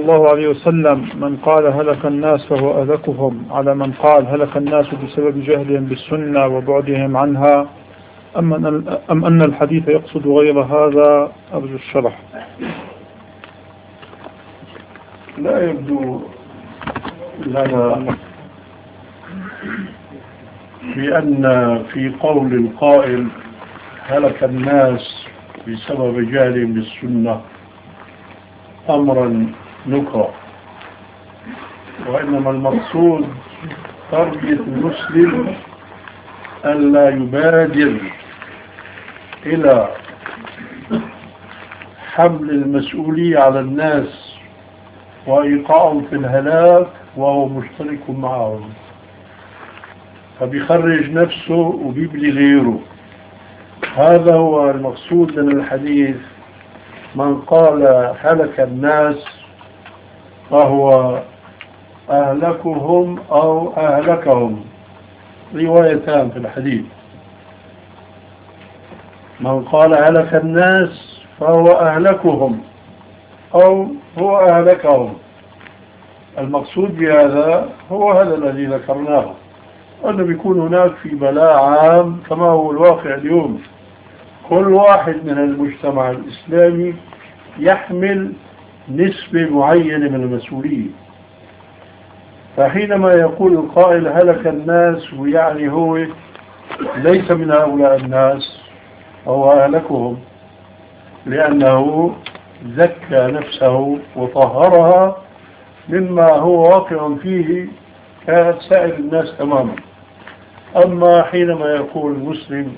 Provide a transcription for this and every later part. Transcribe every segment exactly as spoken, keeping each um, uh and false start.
الله عليه وسلم: من قال هلك الناس فهو أهلكهم، على من قال هلك الناس بسبب جهلهم بالسنة وبعدهم عنها، أم أن أم أن الحديث يقصد غير هذا؟ أرجو الشرح. لا يبدو لنا بأن في قول القائل هلك الناس بسبب جهلهم بالسنة أمرا نكرا، وإنما المقصود تربية المسلم أن لا يبادر إلى حمل المسؤولية على الناس وإيقاعهم في الهلاك وهو مشترك معهم، فبيخرج نفسه وبيبلي غيره. هذا هو المقصود من الحديث: من قال هلك الناس فهو أهلكهم أو أهلكهم، روايتان في الحديث. من قال هلك الناس فهو أهلكهم أو هو أهلكهم. المقصود بهذا هو هذا الذي ذكرناه، أنه بيكون هناك في بلاء عام كما هو الواقع اليوم. كل واحد من المجتمع الإسلامي يحمل نسبة معينة من المسؤولية، فحينما يقول القائل هلك الناس ويعني هو ليس من هؤلاء الناس، هو أهلكهم، لأنه زكى نفسه وطهرها مما هو واقع فيه كسائر الناس تماما. أما حينما يقول المسلم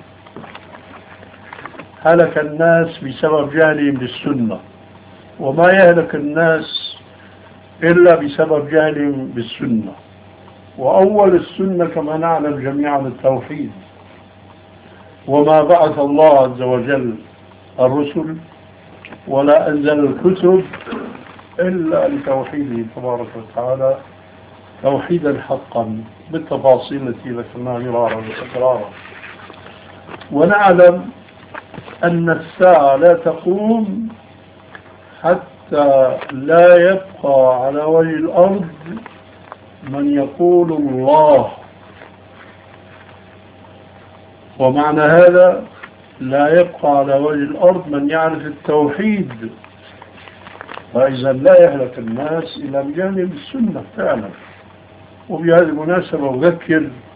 هلك الناس بسبب جهلهم بالسنة، وما يهلك الناس إلا بسبب جهلهم بالسنة، وأول السنة كما نعلم جميعا التوحيد، وما بعث الله عز وجل الرسل ولا أنزل الكتب إلا لتوحيده تبارك وتعالى توحيدا حقا بالتفاصيل التي ذكرناها مرارا وتكرارا. ونعلم أن الساعة لا تقوم حتى لا يبقى على وجه الأرض من يقول الله، ومعنى هذا لا يبقى على وجه الأرض من يعرف التوحيد. فإذا لا يهلك الناس إلا بجانب السنة فعلا. وبهذه المناسبة أذكر